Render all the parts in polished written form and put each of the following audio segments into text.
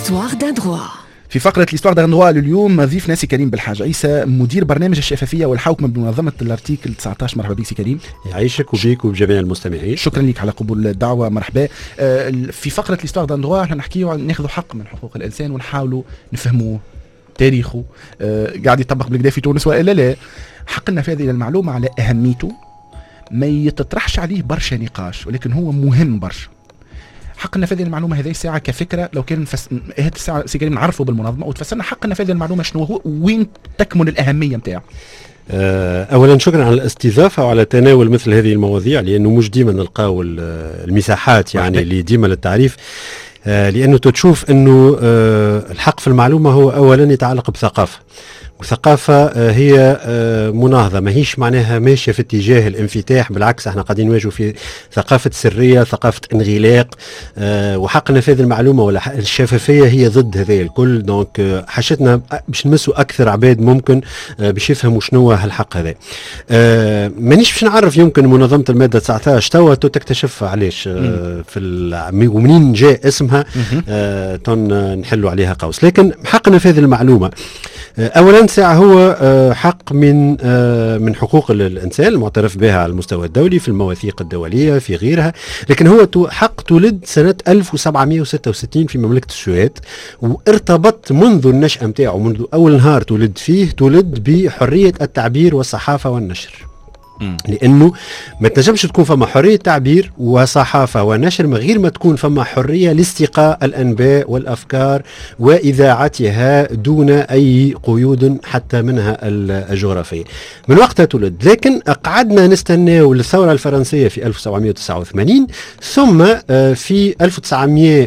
L'histoire d'un droit. في فقرة l'histoire d'un droit اليوم ضيف ناسي كريم بالحاج عيسى مدير برنامج الشفافية والحوكمة بمنظمة الارتيكل 19. مرحبا بك سي كريم. يعيشك وبيك وبجميع المستمعين. شكرا لك على قبول الدعوة. مرحبا. في فقرة l'histoire d'un droit احنا نحكيو ناخذوا حق من حقوق الإنسان ونحاولوا نفهموه تاريخه قاعد يطبق بالكدا في تونس وإلا لا. حقنا في هذه المعلومة على أهميته ما يتطرحش عليه برشا نقاش ولكن هو مهم برشا. حقنا في هذه المعلومة هذه الساعة كفكرة لو كان هذه الساعة سي كريم نعرفه بالمنظمة وتفسرنا حقنا في هذه المعلومة شنو هو وين تكمن الأهمية متاعه. أولا شكرا على الاستضافة وعلى تناول مثل هذه المواضيع لأنه مش ديما نلقاو المساحات يعني اللي ديما للتعريف. لأنه تشوف أنه الحق في المعلومة هو أولا يتعلق بثقافة وثقافة هي مناهضة ما هيش معناها ماشية في اتجاه الانفتاح. بالعكس احنا قاعدين نواجهوا في ثقافة سرية ثقافة انغلاق وحقنا في هذه المعلومة ولا الشفافية هي ضد هذا الكل. دونك حاجتنا باش نمسوا أكثر عباد ممكن باش يفهموا شنو هالحق هذا. مانيش باش نعرف يمكن منظمة المادة 19 توا تكتشف علاش ومنين جاء اسمها نحلوا عليها قوس. لكن حقنا في هذه المعلومة أولا ساعة هو حق من حقوق الإنسان المعترف بها على المستوى الدولي في المواثيق الدولية في غيرها. لكن هو حق تولد سنة 1766 في مملكة السويد وارتبط منذ النشأة متاعه منذ أول نهار تولد بحرية التعبير والصحافة والنشر. لأنه ما تنجمش تكون فما حرية تعبير وصحافة ونشر من غير ما تكون فما حرية لاستقاء الأنباء والأفكار وإذاعتها دون أي قيود حتى منها الجغرافية. من وقتها تولد. لكن قعدنا نستناو للثورة الفرنسية في 1989 ثم في 1900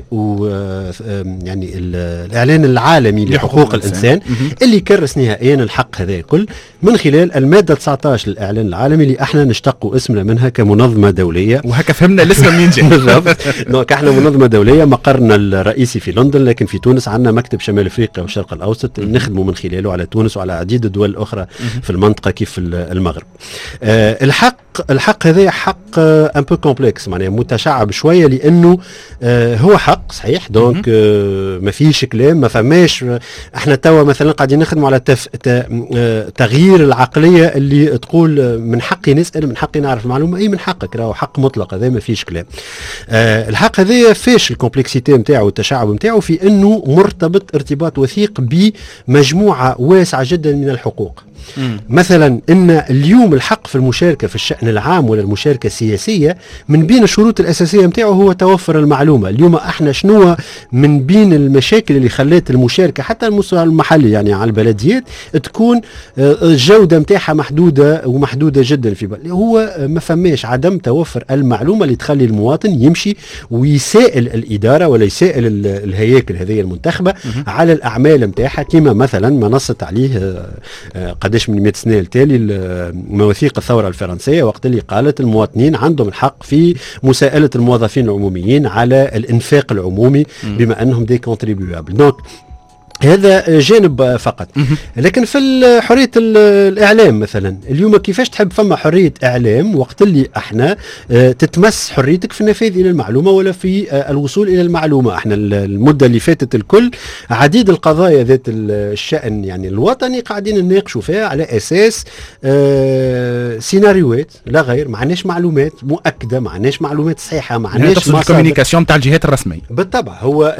يعني الإعلان العالمي لحقوق الإنسان اللي كرس نهائيا الحق هذا الكل من خلال المادة 19 للإعلان العالمي اللي احنا نشتق اسمنا منها كمنظمة دولية. وهكا فهمنا الاسم منين جاي. بالضبط. احنا منظمة دولية مقرنا الرئيسي في لندن لكن في تونس عندنا مكتب شمال افريقيا والشرق الاوسط نخدموا من خلاله على تونس وعلى عديد الدول الاخرى في المنطقة كيف المغرب. الحق هذا حق ان بو كومبلكس معناها متشعب شوية لانه هو حق صحيح. دونك ما فيش كلام ما فماش. احنا توا مثلا قاعدين نخدموا على تغيير العقلية اللي تقول من حقي نسأل من حقي نعرف المعلومة أي من حقك راهو حق مطلق هذا ما فيش كلام. الحق هذا فيش الكومبلكسيتي متاعه والتشعب متاعه في أنه مرتبط ارتباط وثيق بمجموعة واسعة جدا من الحقوق. مثلا ان اليوم الحق في المشاركة في الشأن العام ولا المشاركة السياسية من بين الشروط الأساسية متاعه هو توفر المعلومة. اليوم احنا شنو من بين المشاكل اللي خلت المشاركة حتى المستوى المحلي يعني على البلديات تكون الجودة متاعها محدودة ومحدودة جدا في بلد هو ما فماش عدم توفر المعلومة اللي تخلي المواطن يمشي ويسائل الإدارة ولا يسائل الهياكل هذه المنتخبة على الأعمال متاعها كما مثلا ما نصت عليه قداش من 100 سنة التالي مواثيق الثورة الفرنسية وقت اللي قالت المواطنين عندهم الحق في مساءلة الموظفين العموميين على الإنفاق العمومي بما أنهم دي كونتريبيوابل. دونك هذا جانب فقط. لكن في حرية الإعلام مثلا اليوم كيفاش تحب فما حرية إعلام وقت اللي احنا تتمس حريتك في النفاذ إلى المعلومة ولا في الوصول إلى المعلومة. احنا المدة اللي فاتت الكل عديد القضايا ذات الشأن يعني الوطني قاعدين نناقشوا فيها على أساس سيناريوهات لا غير معناش معلومات مؤكدة معناش معلومات صحيحة معناش يعني الكوميونيكاسيون بتاع الجهات الرسمية. بالطبع هو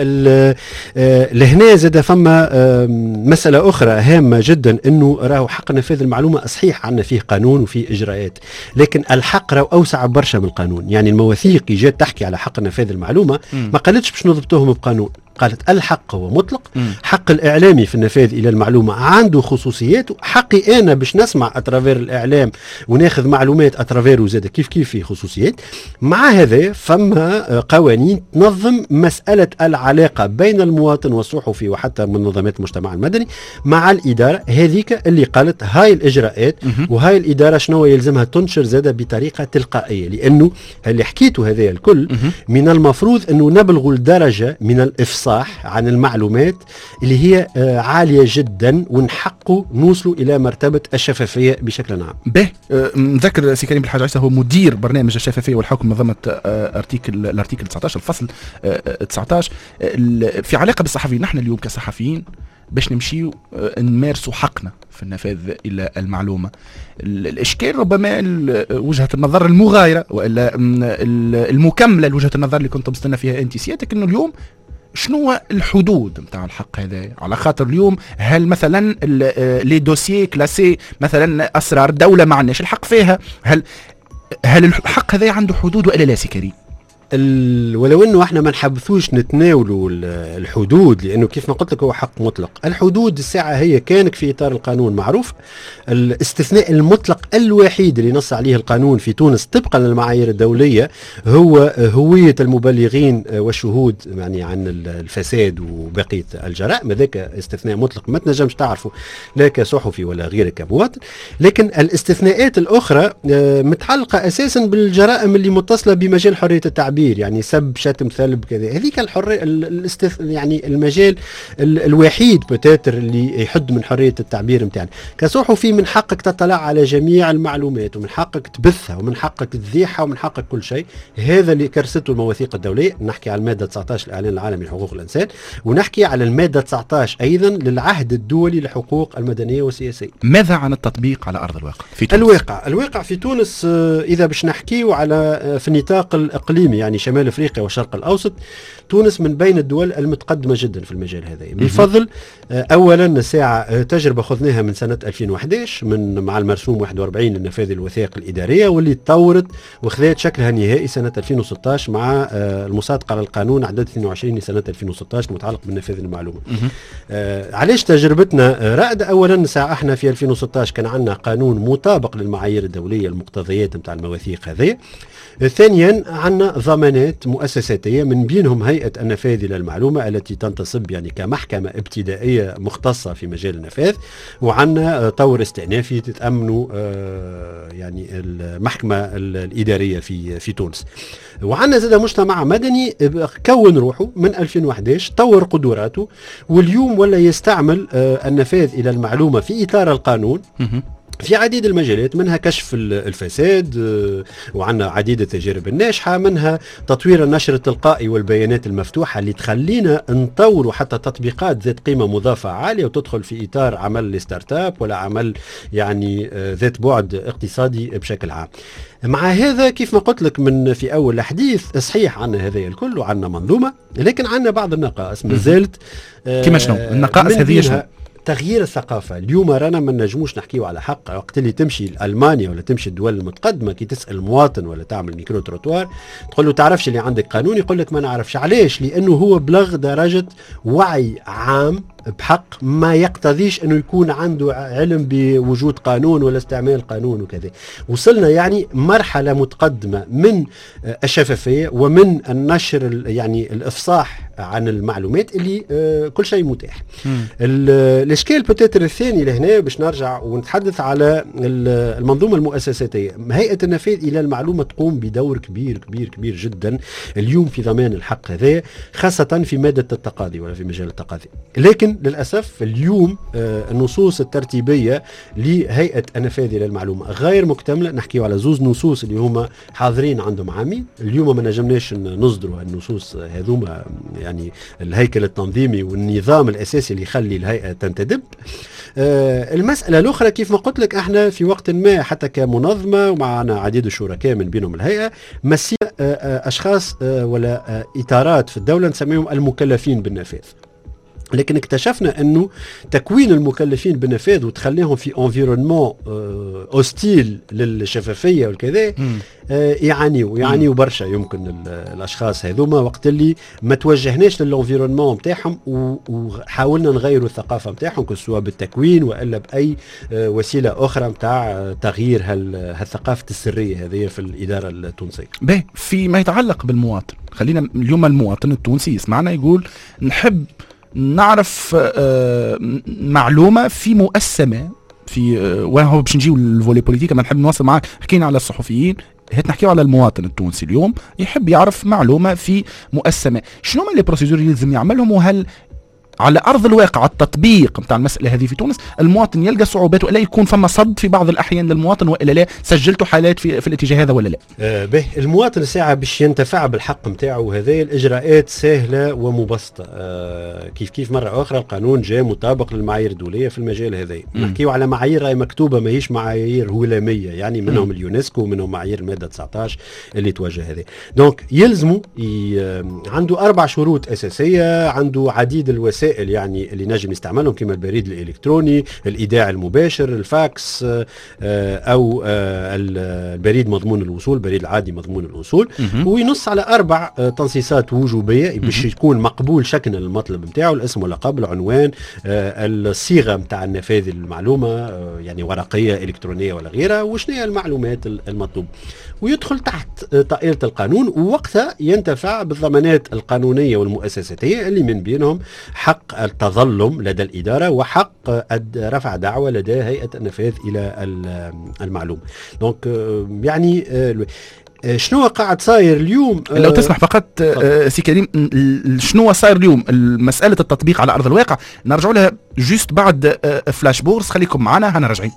لهنا زاد فما مسألة أخرى هامة جدا أنه راهو حق نفاذ المعلومة صحيح عندنا فيه قانون وفيه إجراءات لكن الحق راهو أوسع برشا من القانون. يعني المواثيق جات تحكي على حق نفاذ المعلومة ما قالتش باش نضبطوهم بقانون. قالت الحق هو مطلق. حق الإعلامي في النفاذ إلى المعلومة عنده خصوصيات. حقي أنا باش نسمع أترافير الإعلام وناخذ معلومات أترافير وزاد كيف في خصوصيات. مع هذا فما قوانين تنظم مسألة العلاقة بين المواطن والصحفي وحتى منظمات المجتمع المدني مع الإدارة هذيك اللي قالت هاي الإجراءات وهاي الإدارة شنو يلزمها تنشر زادة بطريقة تلقائية. لأنه اللي حكيته هذا الكل من المفروض أنه نبلغ الدرجة من الإفصال الافصاح عن المعلومات اللي هي عاليه جدا، ونحقوا نوصلوا الى مرتبه الشفافيه بشكل عام. به نذكر سي كريم بالحاج عيسى هو مدير برنامج الشفافيه والحكم منظمه الارتيكل 19 الفصل 19 في علاقه بالصحفيين. نحن اليوم كصحفيين باش نمشيو نمارسوا حقنا في النفاذ الى المعلومه. الاشكال ربما وجهه النظر المغايره والا المكمله لوجهه النظر اللي كنت مستنى فيها انت سيادتك، انه اليوم شنو الحدود نتاع الحق هذا؟ على خاطر اليوم هل مثلا لي دوسيي كلاسي مثلا اسرار الدوله ما عندناش الحق فيها، هل الحق هذا عنده حدود والا لا سي كريم؟ ولو انه احنا ما نحبثوش نتناولوا الحدود، لانه كيف ما قلت لك هو حق مطلق. الحدود الساعه هي كانت في اطار القانون معروف. الاستثناء المطلق الوحيد اللي نص عليه القانون في تونس طبقا للمعايير الدوليه هو هويه المبلغين والشهود يعني عن الفساد وبقيه الجرائم. هذاك استثناء مطلق ما تنجمش تعرفه لا كصحفي ولا غيرك كمواطن. لكن الاستثناءات الاخرى متعلقه اساسا بالجرائم اللي متصله بمجال حريه التعبير، يعني سب شتم ثلب كذا. هذيك الحريه يعني المجال الوحيد بتاتر اللي يحد من حريه التعبير نتاعنا. كصحفي من حقك تطلع على جميع المعلومات، ومن حقك تبثها، ومن حقك تذيعها، ومن حقك كل شيء. هذا اللي كرسته المواثيق الدوليه. نحكي على الماده 19 الاعلان العالمي لحقوق الانسان، ونحكي على الماده 19 ايضا للعهد الدولي لحقوق المدنيه والسياسيه. ماذا عن التطبيق على ارض الواقع في تونس؟ الواقع في تونس اذا باش نحكيه على في النطاق الاقليمي يعني شمال افريقيا والشرق الاوسط، تونس من بين الدول المتقدمه جدا في المجال هذا بفضل اولا ساعه تجربه خذناها من سنه 2011 مع المرسوم 41 لنفاذ الوثائق الاداريه، واللي تطورت وخذت شكلها النهائي سنه 2016 مع المصادقه على القانون عدد 22 لسنه 2016 المتعلق بنفاذ المعلومه. علاش تجربتنا رائده؟ اولا ساعه احنا في 2016 كان عندنا قانون مطابق للمعايير الدوليه المقتضيات نتاع المواثيق هذه. ثانيا عندنا ضمانات مؤسساتيه من بينهم هيئه النفاذ للمعلومه التي تنتصب يعني كمحكمه ابتدائيه مختصه في مجال النفاذ، وعندنا طور استئنافي تتامنوا يعني المحكمه الاداريه في تونس. وعندنا زاد مجتمع مدني كون روحه من 2011 طور قدراته، واليوم ولا يستعمل النفاذ الى المعلومه في اطار القانون في عديد المجالات، منها كشف الفساد، وعندنا عديد التجارب الناجحة، منها تطوير النشر التلقائي والبيانات المفتوحة اللي تخلينا نطور حتى تطبيقات ذات قيمة مضافة عالية وتدخل في إطار عمل ستارت اب ولا عمل يعني ذات بعد اقتصادي بشكل عام. مع هذا كيف ما قلت لك من في أول الحديث صحيح عنا هذا الكل وعنا منظومة، لكن عنا بعض النقائص مازالت. كما شنو النقائص هذه؟ شنو تغيير الثقافة. اليوم رانا ما نجموش نحكيو على حق وقت اللي تمشي لألمانيا ولا تمشي الدول المتقدمة كي تسأل مواطن ولا تعمل ميكرو تروتوار تقول له تعرفش اللي عندك قانون؟ يقول لك ما نعرفش. علاش؟ لأنه هو بلغ درجة وعي عام بحق ما يقتضيش أنه يكون عنده علم بوجود قانون ولا استعمال قانون وكذا. وصلنا يعني مرحلة متقدمة من الشفافية ومن النشر يعني الإفصاح عن المعلومات اللي كل شيء متاح. الإشكال بتاتر الثاني لهنا باش نرجع ونتحدث على المنظومة المؤسساتية. هيئة النفاذ إلى المعلومة تقوم بدور كبير كبير كبير جدا اليوم في ضمان الحق هذا، خاصة في مادة التقاضي ولا في مجال التقاضي. لكن للأسف اليوم النصوص الترتيبية لهيئة النفاذ إلى المعلومة غير مكتملة. نحكي على زوز نصوص اللي هما حاضرين عندهم عامين. اليوم ما نجمناش نصدروا النصوص هذوما، يعني الهيكل التنظيمي والنظام الأساسي اللي يخلي الهيئة تنتدب. المسألة الأخرى كيف ما قلت لك احنا في وقت ما حتى كمنظمة ومعنا عديد الشركاء من بينهم الهيئة مسير أشخاص ولا إطارات في الدولة نسميهم المكلفين بالنفاذ. لكن اكتشفنا انه تكوين المكلفين بالنفاذ وتخليهم في انفيرونمون اوستيل للشفافيه والكذا يعانيوا برشا. يمكن الاشخاص هذوما وقت اللي ما توجهناش للانفيرونمون نتاعهم وحاولنا نغيروا الثقافه نتاعهم كسوا بالتكوين والا باي وسيله اخرى نتاع تغيير هالثقافه السريه هذه في الاداره التونسيه. باهي فيما يتعلق بالمواطن، خلينا اليوم المواطن التونسي يسمعنا يقول نحب نعرف معلومة في مؤسسة في وين هو باش نجيو الفولي بوليتيك. ما نحب نواصل معك، حكينا على الصحفيين، هات نحكيو على المواطن التونسي اليوم يحب يعرف معلومه في مؤسسه ما، شنو من لي بروسيدور يلزم يعملهم، وهل على ارض الواقع التطبيق نتاع المساله هذه في تونس المواطن يلقى صعوبات، والا يكون فما صد في بعض الاحيان للمواطن، والا لا سجلتوا حالات في الاتجاه هذا ولا لا؟ به المواطن الساعه باش ينتفع بالحق نتاعو هذه الاجراءات سهله ومبسطه. كيف مره اخرى القانون جاء مطابق للمعايير الدوليه في المجال هذا. نحكيو على معايير راهي مكتوبه ماهيش معايير هلاميه، يعني منهم اليونسكو ومنهم معايير الماده 19 اللي توجه هذه. دونك يلزموا عنده 4 شروط اساسيه، عنده عديد الوسائل يعني اللي نجم يستعملهم كما البريد الإلكتروني، الإيداع المباشر، الفاكس أو البريد مضمون الوصول، البريد العادي مضمون الوصول. وينص على 4 تنصيصات وجوبية باش يكون مقبول شكلا المطلب نتاعو، الاسم واللقب، العنوان، الصيغة نتاع النفاذ المعلومة يعني ورقية إلكترونية ولا غيرها، وشنو هي المعلومات المطلوب، ويدخل تحت طائرة القانون، ووقتها ينتفع بالضمانات القانونية والمؤسساتية اللي من بينهم حق التظلم لدى الإدارة وحق رفع دعوة لدى هيئة النفاذ إلى المعلومة. دونك يعني شنو قاعد صاير اليوم؟ لو تسمح فقط سي كريم، شنو صاير اليوم مسألة التطبيق على أرض الواقع نرجع لها جوست بعد فلاش بورس. خليكم معنا هنا راجعين.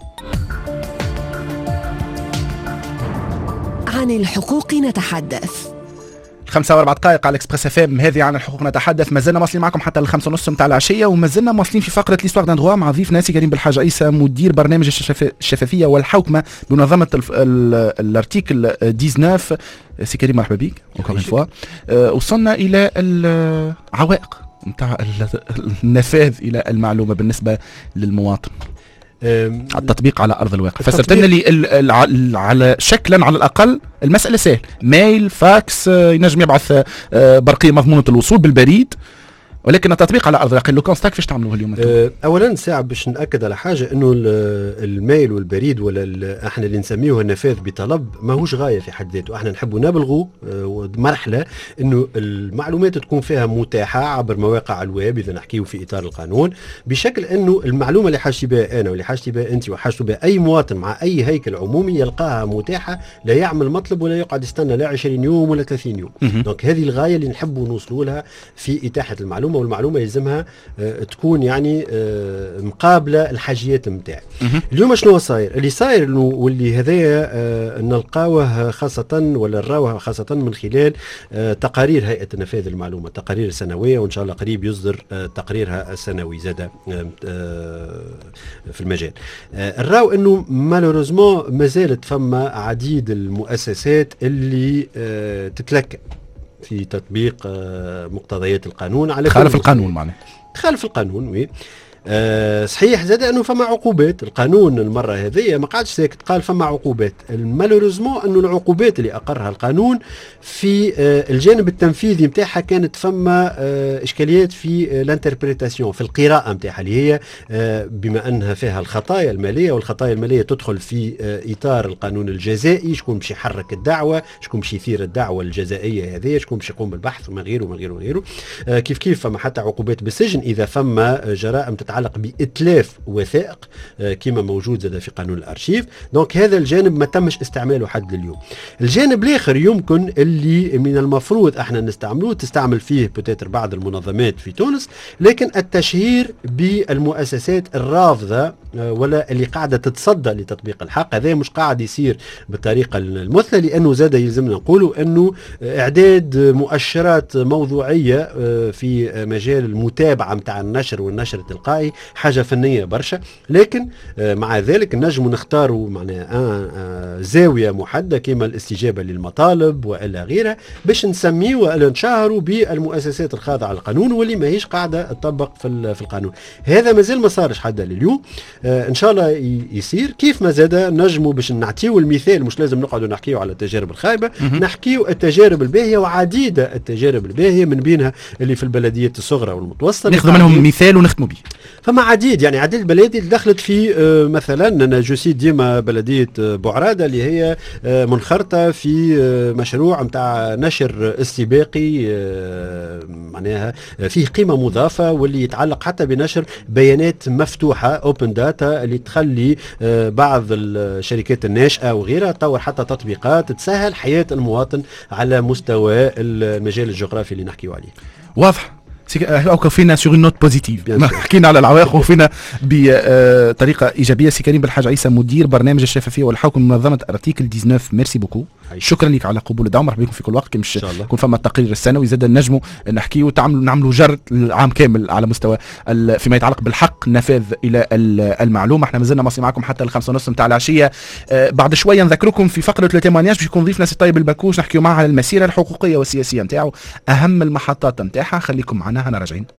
عن الحقوق نتحدث. 5 و4 دقائق على الاكسبريس اف ام، هذه عن الحقوق نتحدث. مازلنا واصلين معكم حتى 5:30 نتاع العشيه، ومازلنا واصلين في فقره ليستوار دان دروا مع ضيفنا سي كريم بالحاج عيسى، مدير برنامج الشفافيه والحوكمه بمنظمه الارتيكل 19. سي كريم مرحبا بك اون فوا. وصلنا الى العوائق نتاع النفاذ الى المعلومه بالنسبه للمواطن، التطبيق على ارض الواقع. فسرت لنا لي على شكلا على الاقل المساله سهل، ميل، فاكس، ينجم يبعث برقيه مضمونه الوصول بالبريد، ولكن التطبيق على ارض الواقع لو كونستاك كيفاش تعملوه اليوم؟ اولا ساعه باش ناكد على حاجه انه الميل والبريد ولا احنا اللي نسميه النفاذ بطلب ماهوش غايه في حد ذاته. احنا نحبوا نبلغوا مرحله انه المعلومات تكون فيها متاحه عبر مواقع الويب اذا نحكيه في اطار القانون، بشكل انه المعلومه اللي حاجتي بها انا واللي حاجتي بها انت وحاجته بها اي مواطن مع اي هيكل عمومي يلقاها متاحه، لا يعمل مطلب ولا يقعد يستنى لا 20 يوم ولا 30 يوم. دونك هذه الغايه اللي نحبوا نوصلوا لها في اتاحه المعلومه، والمعلومه يلزمها تكون يعني مقابله الحاجيات نتاعي. اليوم شنو صاير؟ اللي صاير واللي هذايا نلقاوه خاصه ولا نراوه خاصه من خلال تقارير هيئه النفاذ المعلومه، تقارير سنويه، وان شاء الله قريب يصدر تقريرها السنوي زاد في المجال. نراو انه مالوريزمون ما زالت فما عديد المؤسسات اللي تتلكأ في تطبيق مقتضيات القانون على خالف القانون، معناه خالف القانون. وي صحيح زاد انه فما عقوبات. القانون المره هذه ما قعدش ساكت، قال فما عقوبات. مالوريزمون انه العقوبات اللي اقرها القانون في الجانب التنفيذي نتاعها كانت فما اشكاليات في الانتربريتاسيون، في القراءه نتاعها، اللي هي بما انها فيها الخطايا الماليه، والخطايا الماليه تدخل في اطار القانون الجزائي. شكون باش يحرك الدعوه، شكون باش يثير الدعوه الجزائيه هذه، شكون باش يقوم بالبحث وما غيره وما غيره وما غيره. كيف فما حتى عقوبات بالسجن اذا فما جرائم تتعلق بإتلاف وثائق كما موجود زاد في قانون الأرشيف. دونك هذا الجانب ما تمش استعماله حد اليوم. الجانب الآخر يمكن اللي من المفروض احنا نستعملوه، تستعمل فيه بتاتر بعض المنظمات في تونس، لكن التشهير بالمؤسسات الرافضة ولا اللي قاعدة تتصدى لتطبيق الحق. هذا مش قاعد يصير بالطريقة المثلى، لأنه زاد يلزمنا نقولوا أنه إعداد مؤشرات موضوعية في مجال المتابعة متاع النشر والنشر التلقائي حاجة فنية برشا، لكن مع ذلك نجم نختاروا معناها زاوية محددة كما الاستجابة للمطالب وإلى غيرها، باش نسميه وإلا نشهروا بالمؤسسات الخاضعة للقانون واللي ما هيش قاعدة تطبق في القانون. هذا مازال ما صارش حتى لليوم. ان شاء الله يصير. كيف ما زاد نجموا باش نعطيو المثال، مش لازم نقعدوا نحكيو على التجارب الخايبه، نحكيو التجارب الباهيه، وعديده التجارب الباهيه من بينها اللي في البلديات الصغرى والمتوسطه ناخذ منهم مثال ونختموا به. فما عديد يعني عديد البلديات اللي دخلت في مثلا انا جوسيد ديما بلديه بوعراده اللي هي منخرطه في مشروع نتاع نشر استباقي معناها فيه قيمه مضافه واللي يتعلق حتى بنشر بيانات مفتوحه اوبن داتا اللي تخلي بعض الشركات الناشئه وغيرها تطور حتى تطبيقات تسهل حياه المواطن على مستوى المجال الجغرافي اللي نحكيو عليه. واضح. او فينا سور نوت بوزيتيف، حكينا على العوائق وفينا بطريقه ايجابيه. سي كريم بالحاج عيسى مدير برنامج الشفافيه والحوكم منظمه ارتيكل 19، ميرسي بوكو. شكرا لك على قبول الدعوه، مرحبا بكم في كل وقت. كي مش يكون فما التقرير السنوي زاد نجموا نحكيو نعملوا جرد العام كامل على مستوى فيما يتعلق بالحق نفاذ الى المعلومه. احنا مازلنا ماصي معكم حتى 5:30 نتاع العشيه. بعد شويه نذكركم في فقره التيمانياج باش يكون ضيفنا سي طيب البكوش نحكيو معاه على المسيره الحقوقيه والسياسيه نتاعو، اهم المحطات نتاعها. خليكم معنا، هنا راجعين.